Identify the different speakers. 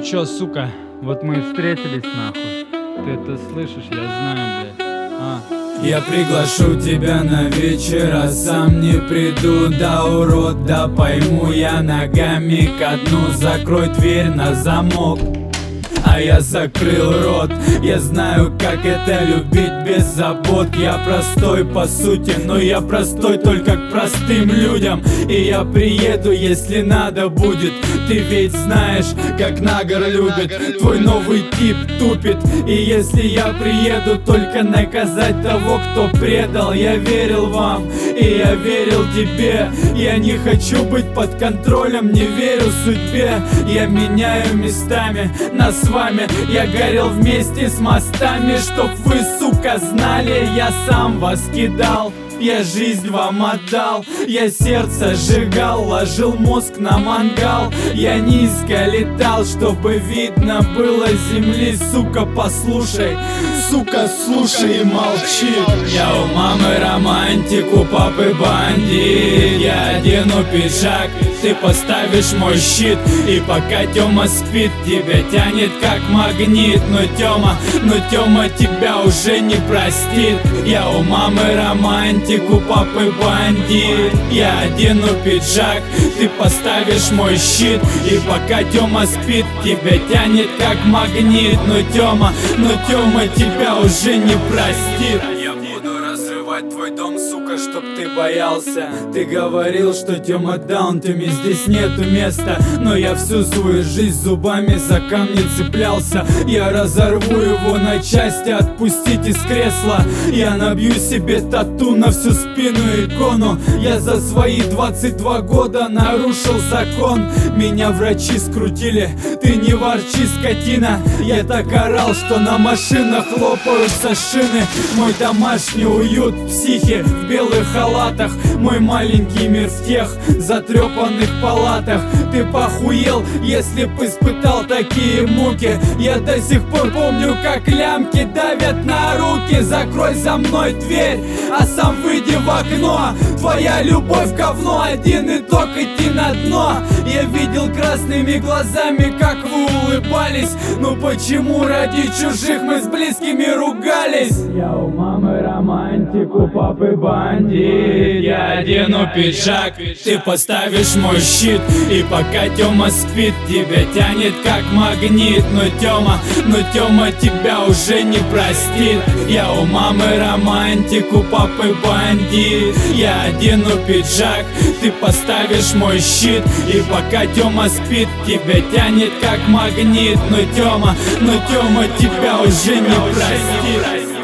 Speaker 1: чё, сука, вот мы и встретились нахуй. Ты это слышишь, я знаю, блядь.
Speaker 2: Я приглашу тебя на вечер, а сам не приду. Да, урод, да пойму я ногами ко дну. Закрой дверь на замок, а я закрыл рот. Я знаю, как это любить без забот. Я простой по сути, но я простой только к простым людям. И я приеду, если надо будет. Ты ведь знаешь, как на гор любит. Твой новый тип тупит. И если я приеду, только наказать того, кто предал. Я верил вам, и я верил тебе. Я не хочу быть под контролем, не верю судьбе. Я меняю местами нас с вами. Я горел вместе с мостами, чтоб вы, сука, знали. Я сам вас кидал, я жизнь вам отдал. Я сердце сжигал, ложил мозг на мангал. Я низко летал, чтобы видно было земли. Сука, послушай, сука, слушай и молчи. Я у мамы романтик, у папы бандит. Я одену пиджак, ты поставишь мой щит. И пока Тёма спит, тебя тянет как магнит. Но Тёма тебя уже не простит. Я у мамы романтик, у папы бандит. Я одену пиджак, ты поставишь мой щит. И пока Тёма спит, тебя тянет как магнит. Но Тёма тебя уже не простит. Я буду разрывать твой дом, сука, чтоб ты боялся. Ты говорил, что Тёма даун, Тёме здесь нету места. Но я всю свою жизнь зубами за камни цеплялся. Я разорву его на части, отпустить из кресла. Я набью себе тату на всю спину икону. Я за свои 22 года нарушил закон. Меня врачи скрутили, ты не ворчи, скотина. Я так орал, что на машинах лопаются шины. Мой домашний уют, психи в белых халатах. Мой маленький мир в тех затрепанных палатах. Ты похуел, если б испытал такие муки. Я до сих пор помню, как лямки давят на руки. Закрой за мной дверь, а сам выйди в окно. Твоя любовь говно, один итог идти на дно. Я видел красными глазами, как вы улыбались. Ну почему ради чужих мы с близкими ругались? Я у мамы романтик, у папы бандит. Я одену пиджак, ты поставишь мой щит. И пока Тёма спит, тебя тянет как магнит. Но Тёма тебя уже не простит. Я у мамы романтик, у папы бандит. Я одену пиджак, ты поставишь мой щит. И пока Тёма спит, тебя тянет как магнит. Но Тёма тебя уже не простит.